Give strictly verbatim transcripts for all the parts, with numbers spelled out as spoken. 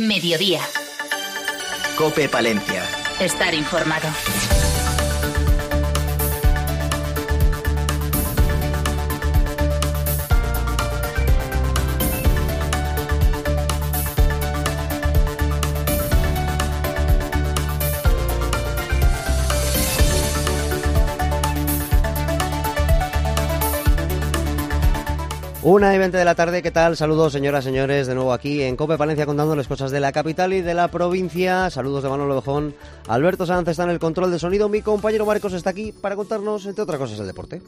Mediodía. COPE Palencia. Estar informado. Una y veinte de la tarde, ¿qué tal? Saludos, señoras, señores, de nuevo aquí en COPE Palencia contándoles cosas de la capital y de la provincia. Saludos de Manolo Bejón. Alberto Sanz está en el control de sonido. Mi compañero Marcos está aquí para contarnos, entre otras cosas, el deporte.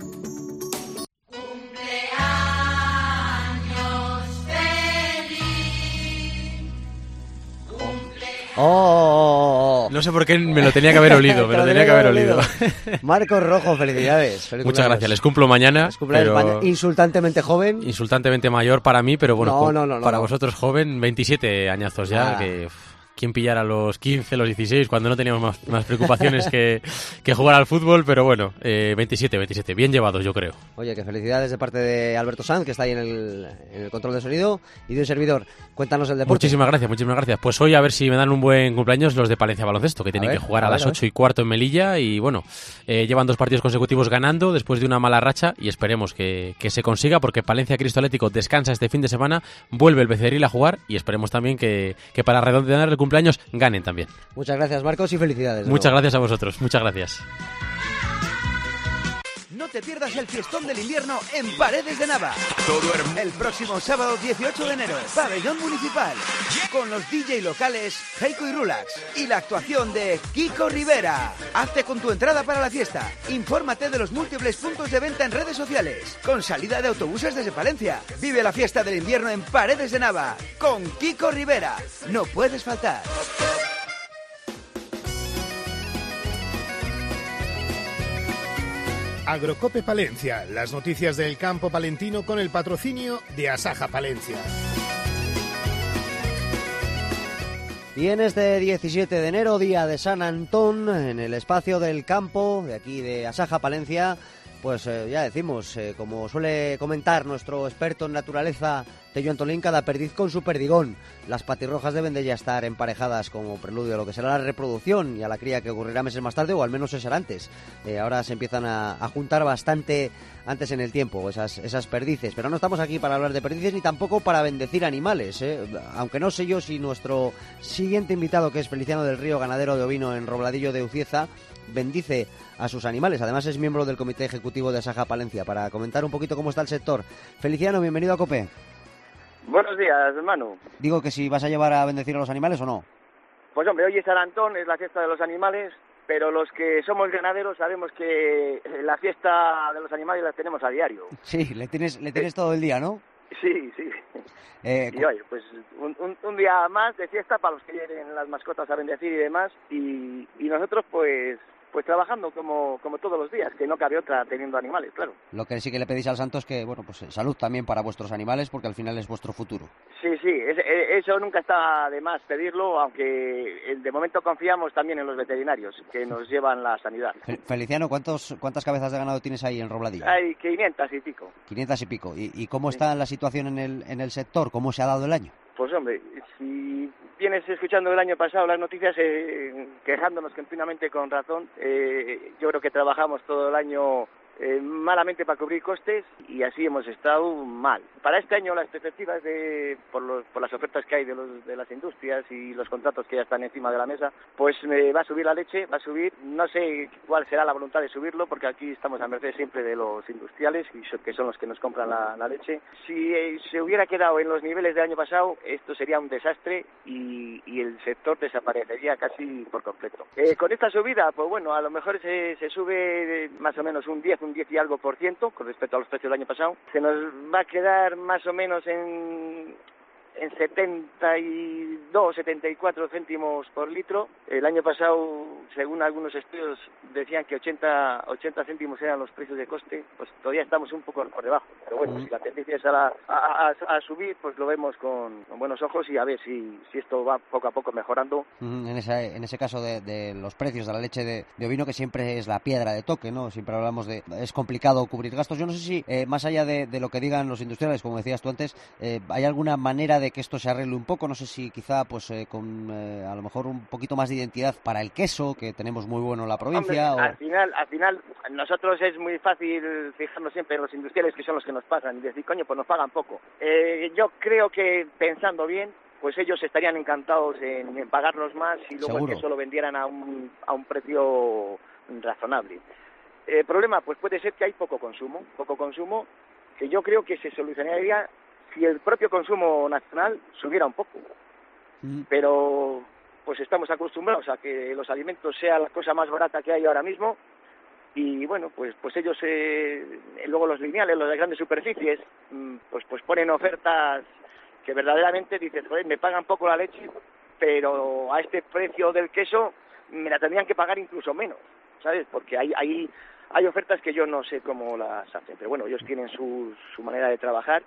Oh, oh, oh. No sé por qué me lo tenía que haber olido, me lo tenía que haber olido. Marcos Rojo, felicidades. Feliz Muchas gracias, les cumplo mañana. Pero... Pero... Insultantemente joven. Insultantemente mayor para mí, pero bueno, no, no, no, para no. vosotros joven, veintisiete añazos ya, ah. que... quién pillara los quince, los dieciséis, cuando no teníamos más, más preocupaciones que, que jugar al fútbol, pero bueno, eh, veintisiete, veintisiete, bien llevados yo creo. Oye, que felicidades de parte de Alberto Sanz, que está ahí en el, en el control de sonido, y de un servidor. Cuéntanos el deporte. Muchísimas gracias, muchísimas gracias. Pues hoy a ver si me dan un buen cumpleaños los de Palencia Baloncesto, que tienen ver, que jugar a, a, a las ver, ocho y cuarto en Melilla, y bueno, eh, llevan dos partidos consecutivos ganando después de una mala racha, y esperemos que, que se consiga, porque Palencia Cristo Atlético descansa este fin de semana, vuelve el Becerril a jugar, y esperemos también que, que para redondear el cumpleaños ganen también. Muchas gracias, Marcos, y felicidades. Muchas gracias a vosotros, muchas gracias. No te pierdas el fiestón del invierno en Paredes de Nava. Todo hermoso. El próximo sábado dieciocho de enero, pabellón municipal, con los D J locales Heiko y Rulax y la actuación de Kiko Rivera. Hazte con tu entrada para la fiesta. Infórmate de los múltiples puntos de venta en redes sociales, con salida de autobuses desde Palencia. Vive la fiesta del invierno en Paredes de Nava con Kiko Rivera. No puedes faltar. Agrocope Palencia, las noticias del campo palentino con el patrocinio de Asaja Palencia. Y en este diecisiete de enero, día de San Antón, en el espacio del campo de aquí de Asaja Palencia, pues eh, ya decimos, eh, como suele comentar nuestro experto en naturaleza, Tello Antolín, cada perdiz con su perdigón. Las patirrojas deben de ya estar emparejadas como preludio a lo que será la reproducción y a la cría que ocurrirá meses más tarde, o al menos será antes. Eh, ahora se empiezan a, a juntar bastante antes en el tiempo esas, esas perdices, pero no estamos aquí para hablar de perdices ni tampoco para bendecir animales, eh. Aunque no sé yo si nuestro siguiente invitado, que es Feliciano del Río, ganadero de ovino en Robladillo de Ucieza, bendice a sus animales. Además es miembro del comité ejecutivo de Asaja Palencia, para comentar un poquito cómo está el sector. Feliciano, bienvenido a COPE. Buenos días, hermano. Digo que si vas a llevar a bendecir a los animales o no. Pues hombre, hoy es San Antón, es la fiesta de los animales, pero los que somos ganaderos sabemos que la fiesta de los animales la tenemos a diario. Sí, le tienes, le tienes todo el día, ¿no? Sí, sí. Eh, y oye, pues un, un, un día más de fiesta para los que lleven las mascotas a bendecir y demás, y, y nosotros pues... Pues trabajando como, como todos los días, que no cabe otra teniendo animales, claro. Lo que sí que le pedís al santo es que, bueno, pues salud también para vuestros animales, porque al final es vuestro futuro. Sí, sí, es, eso nunca está de más pedirlo, aunque de momento confiamos también en los veterinarios, que nos llevan la sanidad. Feliciano, ¿cuántos, ¿cuántas cabezas de ganado tienes ahí en Robladillo? Hay quinientas y pico. quinientas y pico. ¿Y, y cómo está la situación en el, en el sector? ¿Cómo se ha dado el año? Pues hombre, si vienes escuchando el año pasado las noticias eh, quejándonos continuamente con razón, eh, yo creo que trabajamos todo el año eh, malamente para cubrir costes y así hemos estado mal. Para este año las perspectivas de por, los, por las ofertas que hay de, los, de las industrias y los contratos que ya están encima de la mesa, pues eh, va a subir la leche, va a subir, no sé cuál será la voluntad de subirlo, porque aquí estamos a merced siempre de los industriales, que son los que nos compran la, la leche. Si eh, se hubiera quedado en los niveles del año pasado, esto sería un desastre y, y el sector desaparecería casi por completo. Eh, con esta subida, pues bueno, a lo mejor se, se sube más o menos un diez, un diez y algo por ciento con respecto a los precios del año pasado. Se nos va a quedar más o menos en, en setenta y dos, setenta y cuatro céntimos por litro. El año pasado, según algunos estudios, decían que ochenta, ochenta céntimos eran los precios de coste. Pues todavía estamos un poco por debajo. Pero bueno, mm. si la tendencia es a, la, a, a, a subir, pues lo vemos con, con buenos ojos y a ver si, si esto va poco a poco mejorando. Mm, en, ese, en ese caso de, de los precios de la leche de, de ovino, que siempre es la piedra de toque, ¿no? Siempre hablamos de... Es complicado cubrir gastos. Yo no sé si, eh, más allá de, de lo que digan los industriales, como decías tú antes, eh, ¿hay alguna manera de de que esto se arregle un poco, no sé si quizá pues eh, con eh, a lo mejor un poquito más de identidad para el queso, que tenemos muy bueno en la provincia. Hombre, o... al final, al final, nosotros es muy fácil fijarnos siempre en los industriales, que son los que nos pagan, y decir, coño, pues nos pagan poco. Eh, yo creo que, pensando bien, pues ellos estarían encantados en, en pagarnos más y luego Seguro. el queso lo vendieran a un, a un precio razonable. El problema, pues puede ser que hay poco consumo, poco consumo, que yo creo que se solucionaría si el propio consumo nacional subiera un poco. Mm. Pero pues estamos acostumbrados a que los alimentos sean la cosa más barata que hay ahora mismo y bueno, pues pues ellos eh, luego los lineales, los de grandes superficies, pues pues ponen ofertas que verdaderamente dices, joder, me pagan poco la leche, pero a este precio del queso me la tendrían que pagar incluso menos, ¿sabes? Porque hay hay hay ofertas que yo no sé cómo las hacen, pero bueno, ellos tienen su su manera de trabajar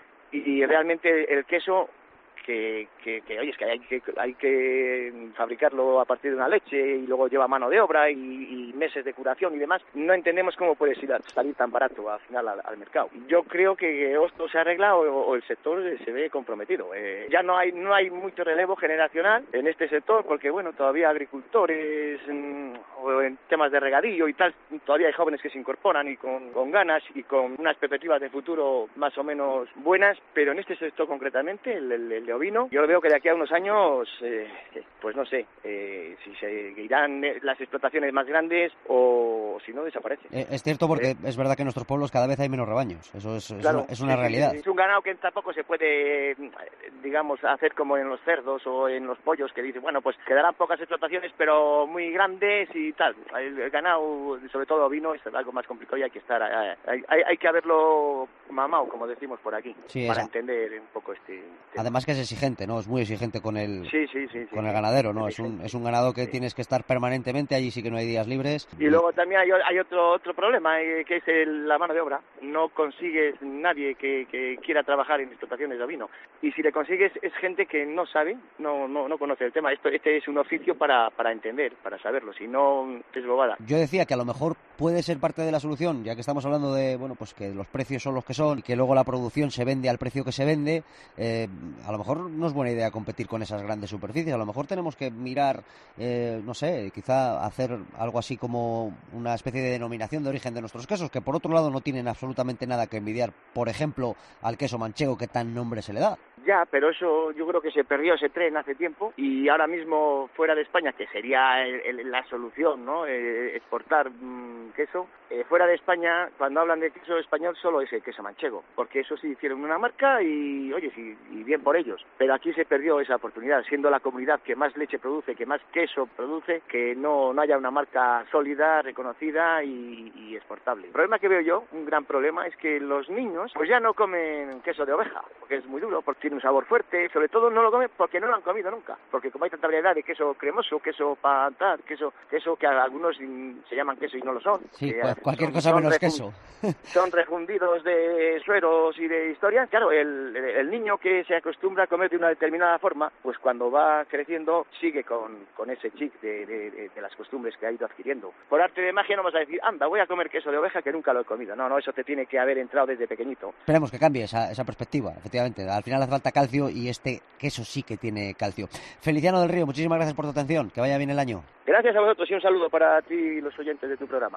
y realmente el queso que, que, que oye, es que hay que hay que fabricarlo a partir de una leche y luego lleva mano de obra y, y meses de curación y demás. No entendemos cómo puede salir tan barato al final al, al mercado. Yo creo que esto se arregla o, o el sector se ve comprometido. Eh, ya no hay no hay mucho relevo generacional en este sector porque bueno, todavía agricultores mmm, o en temas de regadío y tal, todavía hay jóvenes que se incorporan y con, con ganas y con unas perspectivas de futuro más o menos buenas, pero en este sector concretamente, el, el, el ovino, yo veo que de aquí a unos años, eh, pues no sé, eh, si se irán las explotaciones más grandes o si no desaparece. Eh, es cierto porque eh, es verdad que en nuestros pueblos cada vez hay menos rebaños, eso es, claro, es una, es una sí, realidad. Sí, sí. Es un ganado que tampoco se puede, digamos, hacer como en los cerdos o en los pollos que dicen, bueno, pues quedarán pocas explotaciones pero muy grandes y tal. El, el ganado, sobre todo ovino, es algo más complicado y hay que estar, hay, hay, hay que haberlo mamado, como decimos por aquí, sí, para esa. entender un poco este tema. Además que es exigente, ¿no? Es muy exigente con el sí, sí, sí, con sí, el ganadero, ¿no? Sí, es un sí. es un ganado que sí. tienes que estar permanentemente, allí sí que no hay días libres. Y, y... luego también hay, hay otro otro problema, eh, que es el, la mano de obra. No consigues nadie que, que quiera trabajar en explotaciones de ovino. Y si le consigues es gente que no sabe, no no, no conoce el tema. Esto Este es un oficio para, para entender, para saberlo, si no es bobada. Yo decía que a lo mejor puede ser parte de la solución, ya que estamos hablando de, bueno, pues que los precios son los que son y que luego la producción se vende al precio que se vende, eh, a lo mejor no es buena idea competir con esas grandes superficies, a lo mejor tenemos que mirar, eh, no sé, quizá hacer algo así como una especie de denominación de origen de nuestros quesos, que por otro lado no tienen absolutamente nada que envidiar, por ejemplo, al queso manchego, que tan nombre se le da. Ya, pero eso yo creo que se perdió ese tren hace tiempo y ahora mismo fuera de España, que sería el, el, la solución, ¿no? Eh, exportar mmm, queso. Eh, fuera de España, cuando hablan de queso español, solo es el queso manchego, porque eso sí hicieron una marca y, oye, sí, y bien por ellos. Pero aquí se perdió esa oportunidad, siendo la comunidad que más leche produce, que más queso produce, que no, no haya una marca sólida, reconocida y, y exportable. El problema que veo yo, un gran problema, es que los niños pues ya no comen queso de oveja, porque es muy duro, porque tiene un sabor fuerte, sobre todo no lo comen porque no lo han comido nunca, porque como hay tanta variedad de queso cremoso, queso pantar, queso, queso que a algunos se llaman queso y no lo son. Sí, que, pues cualquier son, cosa son menos refund- queso. Son refundidos de sueros y de historias. Claro, el, el niño que se acostumbra a comer de una determinada forma, pues cuando va creciendo sigue con, con ese chic de, de, de, de las costumbres que ha ido adquiriendo. Por arte de magia no vas a decir, anda, voy a comer queso de oveja que nunca lo he comido. No, no, eso te tiene que haber entrado desde pequeñito. Esperemos que cambie esa, esa perspectiva, efectivamente. Al final hace falta calcio y este queso sí que tiene calcio. Feliciano del Río, muchísimas gracias por tu atención. Que vaya bien el año. Gracias a vosotros y un saludo para ti y los oyentes de tu programa.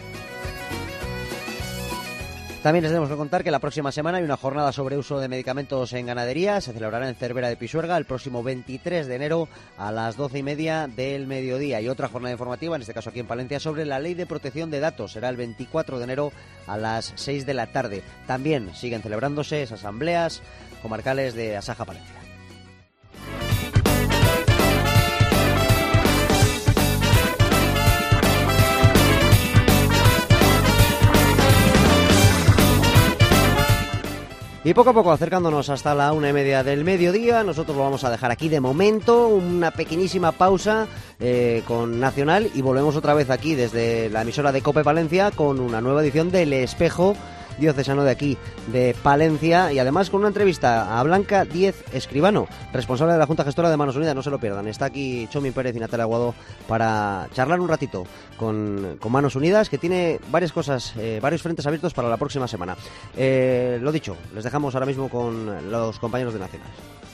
También les tenemos que contar que la próxima semana hay una jornada sobre uso de medicamentos en ganadería. Se celebrará en Cervera de Pisuerga el próximo veintitrés de enero a las doce y media del mediodía. Y otra jornada informativa, en este caso aquí en Palencia, sobre la ley de protección de datos. Será el veinticuatro de enero a las seis de la tarde. También siguen celebrándose esas asambleas comarcales de Asaja Palencia. Y poco a poco, acercándonos hasta la una y media del mediodía, nosotros lo vamos a dejar aquí de momento, una pequeñísima pausa eh, con Nacional y volvemos otra vez aquí desde la emisora de COPE Palencia con una nueva edición del Espejo Diocesano de aquí, de Palencia, y además con una entrevista a Blanca Díez Escribano, responsable de la Junta Gestora de Manos Unidas. No se lo pierdan, está aquí Chomi Pérez y Natalia Aguado para charlar un ratito con, con Manos Unidas, que tiene varias cosas, eh, varios frentes abiertos para la próxima semana. Eh, lo dicho, les dejamos ahora mismo con los compañeros de Nacional.